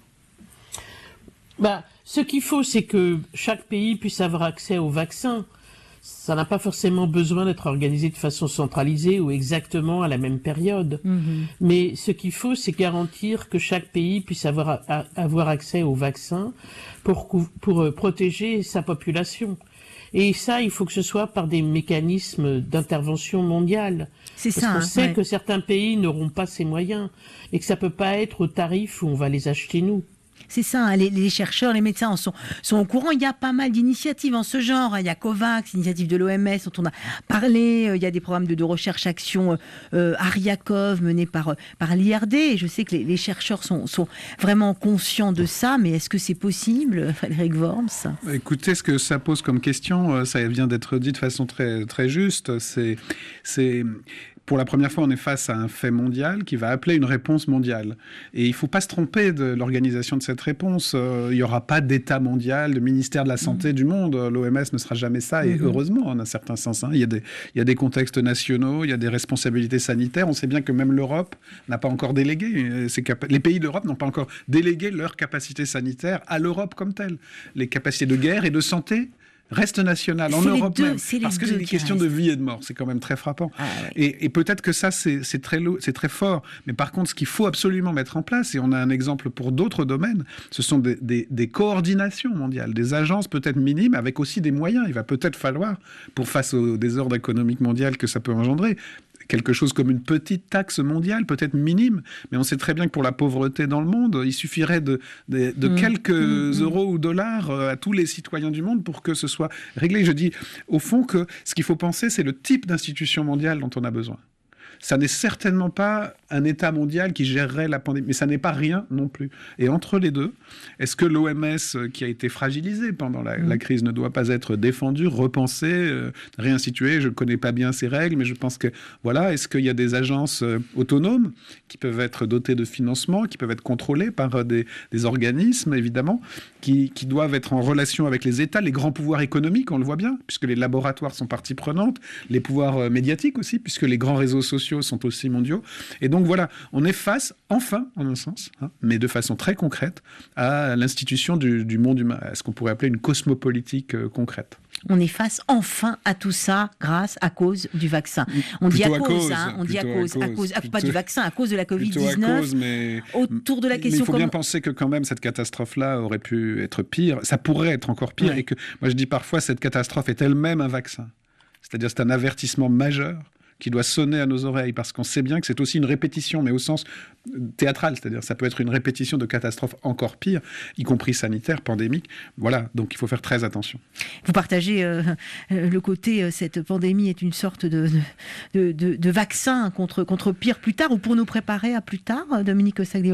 Bah, ce qu'il faut, c'est que chaque pays puisse avoir accès au vaccin. Ça n'a pas forcément besoin d'être organisé de façon centralisée ou exactement à la même période. Mmh. Mais ce qu'il faut, c'est garantir que chaque pays puisse avoir, a, avoir accès aux vaccins pour, pour euh, protéger sa population. Et ça, il faut que ce soit par des mécanismes d'intervention mondiale. C'est Parce ça. qu'on hein, sait ouais. que certains pays n'auront pas ces moyens et que ça peut pas être au tarif où on va les acheter nous. C'est ça, hein, les, les chercheurs, les médecins en sont, sont au courant. Il y a pas mal d'initiatives en ce genre. Il y a COVAX, initiative de l'O M S dont on a parlé. Il y a des programmes de, de recherche-action euh, Ariakov menés par, par l'I R D. Et je sais que les, les chercheurs sont, sont vraiment conscients de ça. Mais est-ce que c'est possible, Frédéric Worms? Écoutez, ce que ça pose comme question, ça vient d'être dit de façon très, très juste. C'est... c'est... pour la première fois, on est face à un fait mondial qui va appeler une réponse mondiale. Et il ne faut pas se tromper de l'organisation de cette réponse. Euh, il n'y aura pas d'État mondial, de ministère de la Santé mmh. du monde. L'O M S ne sera jamais ça, et mmh. heureusement, en un certain sens. Hein. Il y a des, il y a des contextes nationaux, il y a des responsabilités sanitaires. On sait bien que même l'Europe n'a pas encore délégué. Ses capa- les pays d'Europe n'ont pas encore délégué leurs capacités sanitaires à l'Europe comme telle. Les capacités de guerre et de santé reste national, en Europe deux, même, parce que c'est des questions de vie et de mort, c'est quand même très frappant. Ah, ouais. et, et peut-être que ça, c'est, c'est, très lourd, c'est très fort, mais par contre, ce qu'il faut absolument mettre en place, et on a un exemple pour d'autres domaines, ce sont des, des, des coordinations mondiales, des agences peut-être minimes, avec aussi des moyens. Il va peut-être falloir, pour face au désordre économique mondial que ça peut engendrer, quelque chose comme une petite taxe mondiale, peut-être minime, mais on sait très bien que pour la pauvreté dans le monde, il suffirait de, de, de mmh. quelques mmh. euros ou dollars à tous les citoyens du monde pour que ce soit réglé. Je dis, au fond, que ce qu'il faut penser, c'est le type d'institution mondiale dont on a besoin. Ça n'est certainement pas un État mondial qui gérerait la pandémie, mais ça n'est pas rien non plus. Et entre les deux, est-ce que l'O M S, qui a été fragilisée pendant la, mmh. la crise, ne doit pas être défendue, repensée, euh, réinstituée ? Je ne connais pas bien ces règles, mais je pense que, voilà, est-ce qu'il y a des agences euh, autonomes qui peuvent être dotées de financement, qui peuvent être contrôlées par euh, des, des organismes, évidemment, qui, qui doivent être en relation avec les États, les grands pouvoirs économiques, on le voit bien, puisque les laboratoires sont partie prenante, les pouvoirs euh, médiatiques aussi, puisque les grands réseaux sociaux sont aussi mondiaux. Et donc voilà, on est face, enfin, en un sens, hein, mais de façon très concrète, à l'institution du, du monde humain, à ce qu'on pourrait appeler une cosmopolitique euh, concrète. On est face enfin à tout ça grâce à cause du vaccin. On dit à, à cause, cause hein, on dit à cause, à cause, à cause à, pas du vaccin, à cause de la covid dix-neuf. Cause, mais, autour de la question. Mais il faut comme... bien penser que quand même cette catastrophe-là aurait pu être pire. Ça pourrait être encore pire. Ouais. Et que moi je dis parfois cette catastrophe est elle-même un vaccin. C'est-à-dire c'est un avertissement majeur qui doit sonner à nos oreilles, parce qu'on sait bien que c'est aussi une répétition, mais au sens théâtral, c'est-à-dire ça peut être une répétition de catastrophes encore pires, y compris sanitaires, pandémiques. Voilà, donc il faut faire très attention. Vous partagez euh, le côté, euh, cette pandémie est une sorte de, de, de, de vaccin contre, contre pire plus tard, ou pour nous préparer à plus tard, Dominique Sagliola ?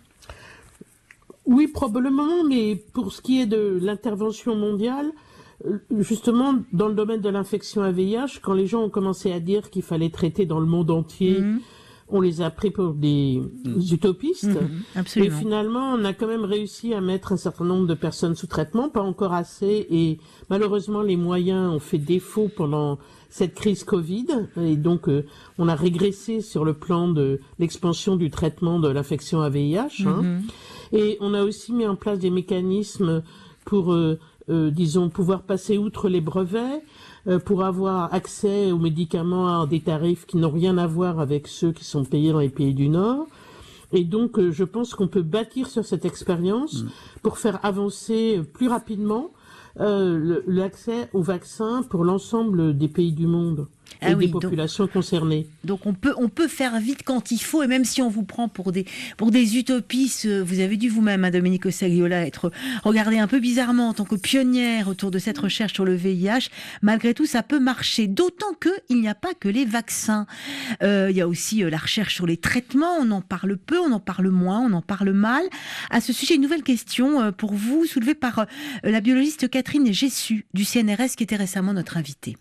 Oui, probablement, mais pour ce qui est de l'intervention mondiale, justement, dans le domaine de l'infection à V I H, quand les gens ont commencé à dire qu'il fallait traiter dans le monde entier, mmh. on les a pris pour des mmh. utopistes. Mmh, absolument. Et finalement, on a quand même réussi à mettre un certain nombre de personnes sous traitement, pas encore assez, et malheureusement, les moyens ont fait défaut pendant cette crise Covid, et donc euh, on a régressé sur le plan de l'expansion du traitement de l'infection à V I H. Mmh. Hein. Et on a aussi mis en place des mécanismes pour... Euh, Euh, disons, pouvoir passer outre les brevets, euh, pour avoir accès aux médicaments à des tarifs qui n'ont rien à voir avec ceux qui sont payés dans les pays du Nord. Et donc, euh, je pense qu'on peut bâtir sur cette expérience mmh. pour faire avancer plus rapidement euh, le, l'accès aux vaccins pour l'ensemble des pays du monde. Et ah oui, des populations donc, concernées. Donc on peut, on peut faire vite quand il faut, et même si on vous prend pour des, pour des utopistes, vous avez dû vous-même, hein, Dominique Sagliola, être regardée un peu bizarrement en tant que pionnière autour de cette recherche sur le V I H. Malgré tout, ça peut marcher, d'autant qu'il n'y a pas que les vaccins. Euh, il y a aussi euh, la recherche sur les traitements, on en parle peu, on en parle moins, on en parle mal. À ce sujet, une nouvelle question euh, pour vous, soulevée par euh, la biologiste Catherine Jessu, du C N R S, qui était récemment notre invitée.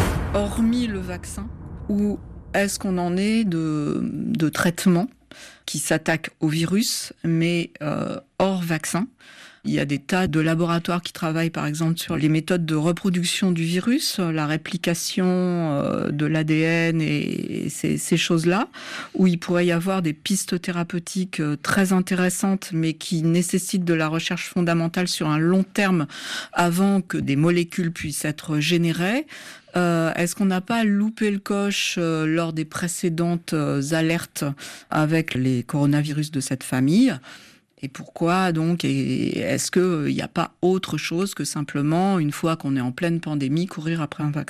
Hormis le vaccin, où est-ce qu'on en est de, de traitements qui s'attaquent au virus, mais euh, hors vaccin ? Il y a des tas de laboratoires qui travaillent par exemple sur les méthodes de reproduction du virus, la réplication euh, de l'A D N et, et ces, ces choses-là, où il pourrait y avoir des pistes thérapeutiques euh, très intéressantes, mais qui nécessitent de la recherche fondamentale sur un long terme avant que des molécules puissent être générées. Euh, est-ce qu'on n'a pas loupé le coche euh, lors des précédentes euh, alertes avec les coronavirus de cette famille ? Et pourquoi donc, et est-ce qu'il n'y a pas autre chose que simplement, une fois qu'on est en pleine pandémie, courir après un vaccin ?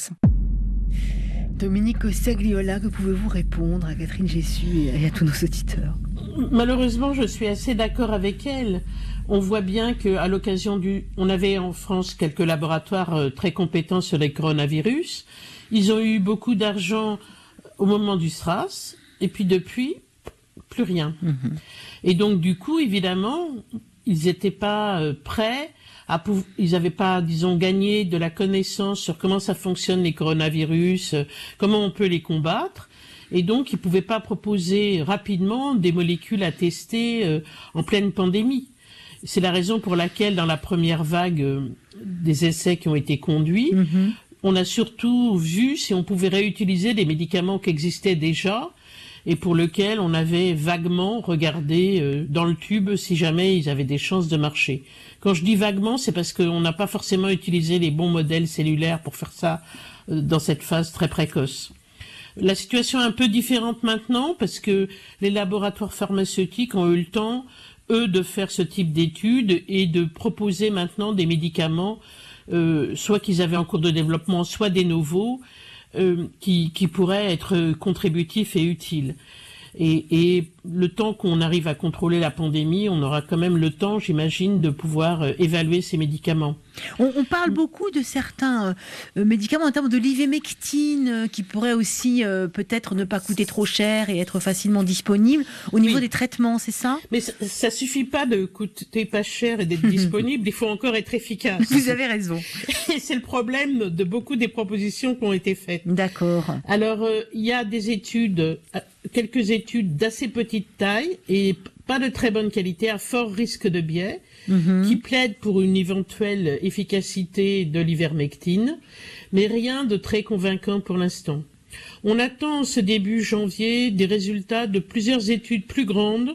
Dominique Sagliola, que pouvez-vous répondre à Catherine Jessu et à tous nos auditeurs ? Malheureusement, je suis assez d'accord avec elle. On voit bien qu'à l'occasion du... On avait en France quelques laboratoires très compétents sur les coronavirus. Ils ont eu beaucoup d'argent au moment du SRAS, et puis depuis, plus rien. Mmh. Et donc, du coup, évidemment, ils n'étaient pas euh, prêts à pou- ils n'avaient pas, disons, gagné de la connaissance sur comment ça fonctionne les coronavirus, euh, comment on peut les combattre. Et donc, ils ne pouvaient pas proposer rapidement des molécules à tester euh, en pleine pandémie. C'est la raison pour laquelle, dans la première vague euh, des essais qui ont été conduits, mmh. on a surtout vu si on pouvait réutiliser des médicaments qui existaient déjà et pour lesquels on avait vaguement regardé euh, dans le tube si jamais ils avaient des chances de marcher. Quand je dis vaguement, c'est parce qu'on n'a pas forcément utilisé les bons modèles cellulaires pour faire ça euh, dans cette phase très précoce. La situation est un peu différente maintenant parce que les laboratoires pharmaceutiques ont eu le temps, eux, de faire ce type d'études et de proposer maintenant des médicaments, euh, soit qu'ils avaient en cours de développement, soit des nouveaux, euh, qui, qui pourraient être contributifs et utiles. Et, et le temps qu'on arrive à contrôler la pandémie, on aura quand même le temps, j'imagine, de pouvoir euh, évaluer ces médicaments. On, on parle beaucoup de certains euh, médicaments, notamment de l'ivermectine, euh, qui pourraient aussi euh, peut-être ne pas coûter trop cher et être facilement disponibles au niveau oui. des traitements, c'est ça ? Mais ça, ça suffit pas de coûter pas cher et d'être disponible, il faut encore être efficace. Vous avez raison. Et c'est le problème de beaucoup des propositions qui ont été faites. D'accord. Alors, euh, il y a des études, quelques études d'assez petite taille et pas de très bonne qualité, à fort risque de biais, mmh. qui plaident pour une éventuelle efficacité de l'ivermectine, mais rien de très convaincant pour l'instant. On attend ce début janvier des résultats de plusieurs études plus grandes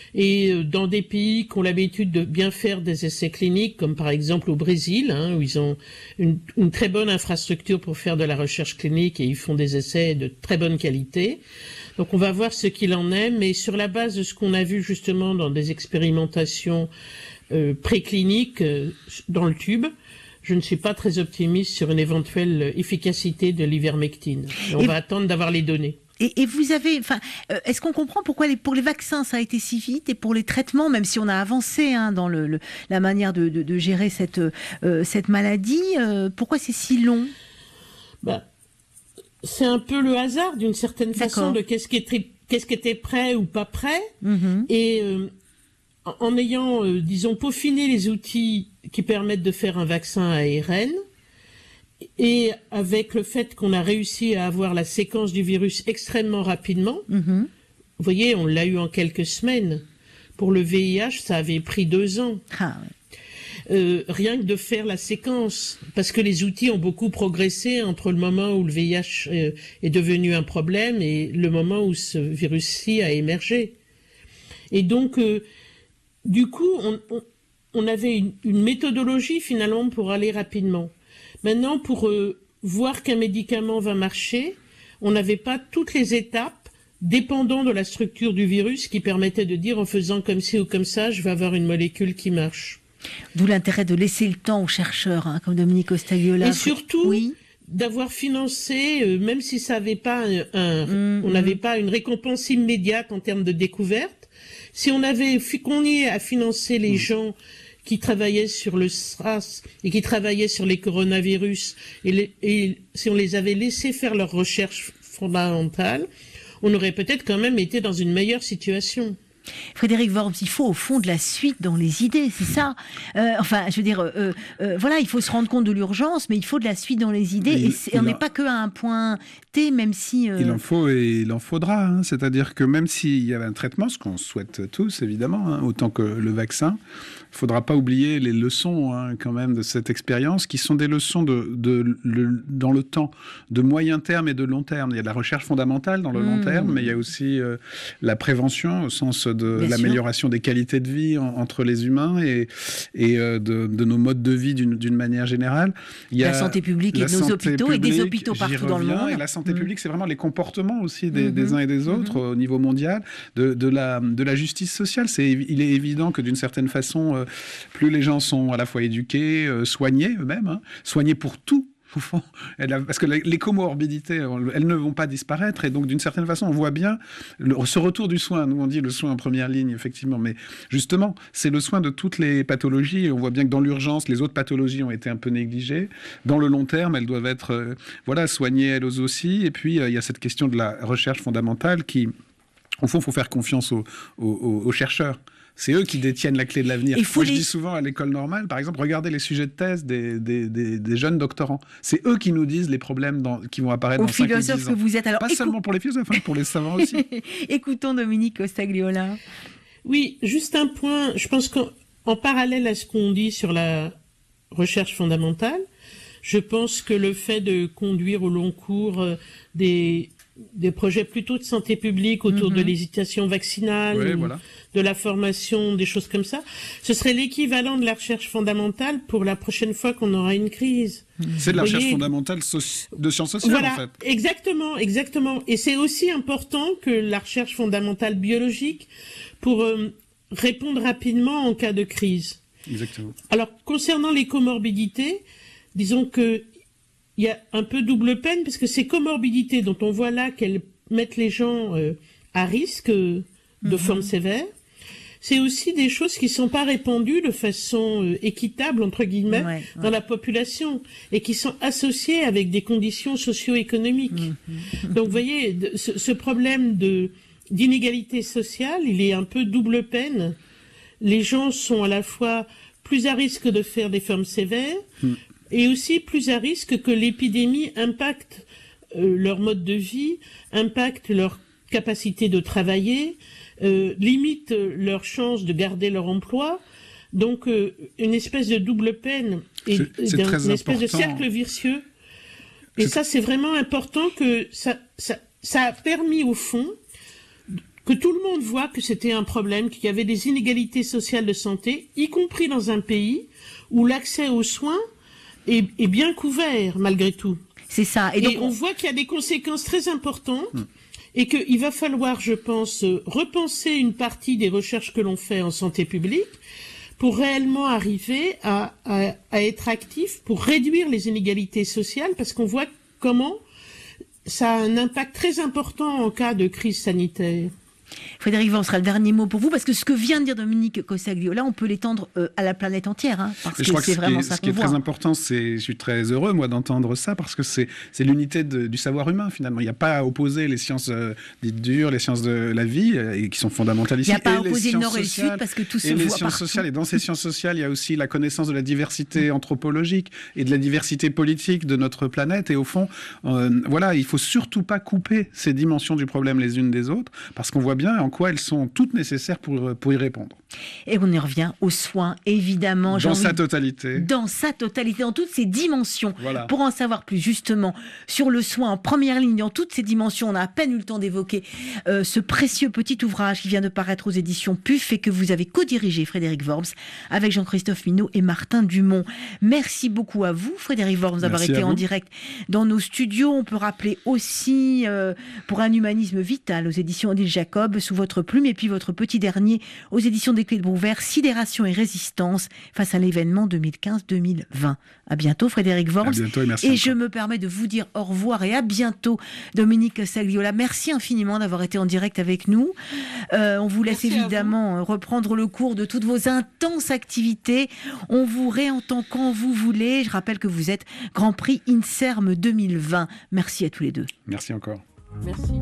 et dans des pays qui ont l'habitude de bien faire des essais cliniques, comme par exemple au Brésil, hein, où ils ont une, une très bonne infrastructure pour faire de la recherche clinique et ils font des essais de très bonne qualité. Donc on va voir ce qu'il en est, mais sur la base de ce qu'on a vu justement dans des expérimentations euh, précliniques euh, dans le tube, je ne suis pas très optimiste sur une éventuelle efficacité de l'ivermectine. Et on et va attendre d'avoir les données. Et, et vous avez, enfin, euh, est-ce qu'on comprend pourquoi les, pour les vaccins ça a été si vite et pour les traitements, même si on a avancé hein, dans le, le, la manière de, de, de gérer cette, euh, cette maladie, euh, pourquoi c'est si long ? Bah, c'est un peu le hasard d'une certaine façon de qu'est-ce qui était, qu'est-ce qui était prêt ou pas prêt. Mmh. Et euh, en, en ayant, euh, disons, peaufiné les outils qui permettent de faire un vaccin à A R N, et avec le fait qu'on a réussi à avoir la séquence du virus extrêmement rapidement, mmh. vous voyez, on l'a eu en quelques semaines. Pour le V I H, ça avait pris deux ans. Ah, ouais. Euh, rien que de faire la séquence, parce que les outils ont beaucoup progressé entre le moment où le V I H euh, est devenu un problème et le moment où ce virus-ci a émergé. Et donc, euh, du coup, on, on, on avait une, une méthodologie finalement pour aller rapidement. Maintenant, pour euh, voir qu'un médicament va marcher, on n'avait pas toutes les étapes dépendant de la structure du virus qui permettaient de dire en faisant comme ci ou comme ça, je vais avoir une molécule qui marche. D'où l'intérêt de laisser le temps aux chercheurs, hein, comme Dominique Ostagliola. Et surtout, oui. d'avoir financé, euh, même si ça avait pas un, un mmh, on n'avait mmh. pas une récompense immédiate en termes de découverte, si on avait continué à financer les mmh. gens qui travaillaient sur le SRAS et qui travaillaient sur les coronavirus, et, les, et si on les avait laissés faire leurs recherches fondamentales, on aurait peut-être quand même été dans une meilleure situation. Frédéric Worms, il faut au fond de la suite dans les idées, c'est ça. Euh, enfin, je veux dire, euh, euh, voilà, il faut se rendre compte de l'urgence, mais il faut de la suite dans les idées. Il, et on n'est a... pas que à un point T, même si... Euh... Il en faut et il en faudra. Hein. C'est-à-dire que même s'il y avait un traitement, ce qu'on souhaite tous, évidemment, hein, autant que le vaccin, il ne faudra pas oublier les leçons hein, quand même de cette expérience, qui sont des leçons de, de, de, dans le temps, de moyen terme et de long terme. Il y a de la recherche fondamentale dans le mmh. long terme, mais il y a aussi euh, la prévention au sens de Bien l'amélioration sûr. des qualités de vie en, entre les humains et, et euh, de, de nos modes de vie d'une, d'une manière générale. Il y a la santé publique et de nos hôpitaux publique, et des hôpitaux partout dans le monde. Et la santé mmh. publique, c'est vraiment les comportements aussi des, mmh. des uns et des autres mmh. au niveau mondial, de, de, la, de la justice sociale. C'est, il est évident que d'une certaine façon, euh, plus les gens sont à la fois éduqués, euh, soignés eux-mêmes, hein, soignés pour tout, au fond. Parce que les comorbidités, elles ne vont pas disparaître. Et donc, d'une certaine façon, on voit bien le, ce retour du soin. Nous, on dit le soin en première ligne, effectivement. Mais justement, c'est le soin de toutes les pathologies. Et on voit bien que dans l'urgence, les autres pathologies ont été un peu négligées. Dans le long terme, elles doivent être euh, voilà, soignées elles aussi. Et puis, euh, il y a cette question de la recherche fondamentale qui, au fond, il faut faire confiance aux, aux, aux chercheurs. C'est eux qui détiennent la clé de l'avenir. Et Moi, les... je dis souvent à l'école normale, par exemple, regardez les sujets de thèse des, des, des, des jeunes doctorants. C'est eux qui nous disent les problèmes dans, qui vont apparaître Aux dans cinq ou dix ans. Aux philosophes que vous êtes. Alors, Pas écou... seulement pour les philosophes, hein, pour les savants aussi. Écoutons Dominique Costagliola. Oui, juste un point. Je pense qu'en parallèle à ce qu'on dit sur la recherche fondamentale, je pense que le fait de conduire au long cours des... des projets plutôt de santé publique autour mmh. de l'hésitation vaccinale, oui, voilà. de la formation, des choses comme ça. Ce serait l'équivalent de la recherche fondamentale pour la prochaine fois qu'on aura une crise. C'est de la recherche fondamentale so- de sciences sociales, voilà, en fait. Exactement, exactement. Et c'est aussi important que la recherche fondamentale biologique pour euh, répondre rapidement en cas de crise. Exactement. Alors, concernant les comorbidités, disons que il y a un peu double peine, parce que ces comorbidités dont on voit là qu'elles mettent les gens euh, à risque euh, de mmh. forme sévère, c'est aussi des choses qui ne sont pas répandues de façon euh, équitable, entre guillemets, ouais, ouais. dans la population, et qui sont associées avec des conditions socio-économiques. Mmh. Donc, vous voyez, de, ce, ce problème de, d'inégalité sociale, il est un peu double peine. Les gens sont à la fois plus à risque de faire des formes sévères, mmh. et aussi plus à risque que l'épidémie impacte euh, leur mode de vie, impacte leur capacité de travailler, euh, limite leur chance de garder leur emploi. Donc euh, une espèce de double peine et c'est, c'est d'un, une espèce important. de cercle vicieux. Et c'est... ça, c'est vraiment important que ça, ça, ça a permis au fond que tout le monde voit que c'était un problème, qu'il y avait des inégalités sociales de santé, y compris dans un pays où l'accès aux soins est, est bien couvert, malgré tout. C'est ça. Et, et donc, on... on voit qu'il y a des conséquences très importantes mmh. et qu'il va falloir, je pense, repenser une partie des recherches que l'on fait en santé publique pour réellement arriver à, à, à être actif pour réduire les inégalités sociales, parce qu'on voit comment ça a un impact très important en cas de crise sanitaire. Frédéric Worms sera le dernier mot pour vous, parce que ce que vient de dire Dominique Costagliola, on peut l'étendre euh, à la planète entière, hein, parce que, je crois c'est que vraiment ce qui est, ça ce qui qu'on est voit. très important, c'est, je suis très heureux moi d'entendre ça, parce que c'est, c'est l'unité de, du savoir humain finalement. Il n'y a pas à opposer les sciences euh, dites dures, les sciences de la vie, euh, et qui sont fondamentales ici. Il n'y a pas à et opposer les le nord et le sociales, sud, parce que tout se et les voit sciences partout. sociales. Et dans ces sciences sociales, il y a aussi la connaissance de la diversité anthropologique et de la diversité politique de notre planète. Et au fond, euh, voilà, il faut surtout pas couper ces dimensions du problème les unes des autres, parce qu'on voit bien en quoi elles sont toutes nécessaires pour, pour y répondre. Et on y revient aux soins, évidemment. Dans sa totalité. Dans sa totalité, dans toutes ses dimensions. Voilà. Pour en savoir plus, justement, sur le soin en première ligne, dans toutes ses dimensions, on a à peine eu le temps d'évoquer euh, ce précieux petit ouvrage qui vient de paraître aux éditions P U F et que vous avez co-dirigé, Frédéric Worms, avec Jean-Christophe Minot et Martin Dumont. Merci beaucoup à vous, Frédéric Worms, d'avoir Merci été en direct dans nos studios. On peut rappeler aussi, euh, pour un humanisme vital, aux éditions Odile Jacob, sous votre plume, et puis votre petit dernier aux éditions des Clés de Brouwer, Sidération et résistance face à l'événement deux mille quinze deux mille vingt. À bientôt, Frédéric Worms. À bientôt et merci. Et encore. je me permets de vous dire au revoir et à bientôt, Dominique Costagliola. Merci infiniment d'avoir été en direct avec nous. Euh, on vous laisse merci évidemment reprendre le cours de toutes vos intenses activités. On vous réentend quand vous voulez. Je rappelle que vous êtes Grand Prix INSERM deux mille vingt. Merci à tous les deux. Merci encore. Merci.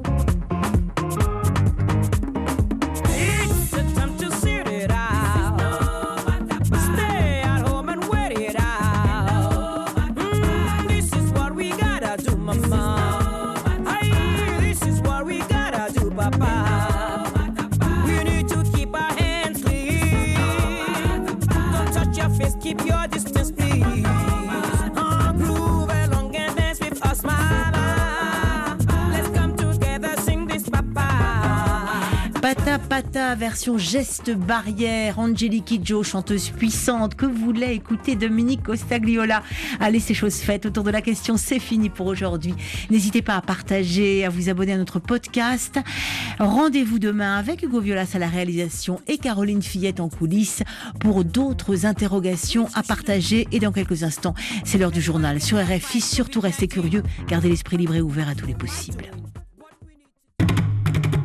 Keep your distance, please. Uh, groove along and dance with us, mama. Let's come together, sing this papa. Pata Pata, version geste barrière. Angélique Kidjo, chanteuse puissante, que voulait écouter Dominique Costagliola. Allez, c'est chose faite. Autour de la question, c'est fini pour aujourd'hui. N'hésitez pas à partager, à vous abonner à notre podcast. Rendez-vous demain avec Hugo Violas à la réalisation et Caroline Fillette en coulisses pour d'autres interrogations à partager. Et dans quelques instants, c'est l'heure du journal sur R F I. Surtout restez curieux, gardez l'esprit libre et ouvert à tous les possibles.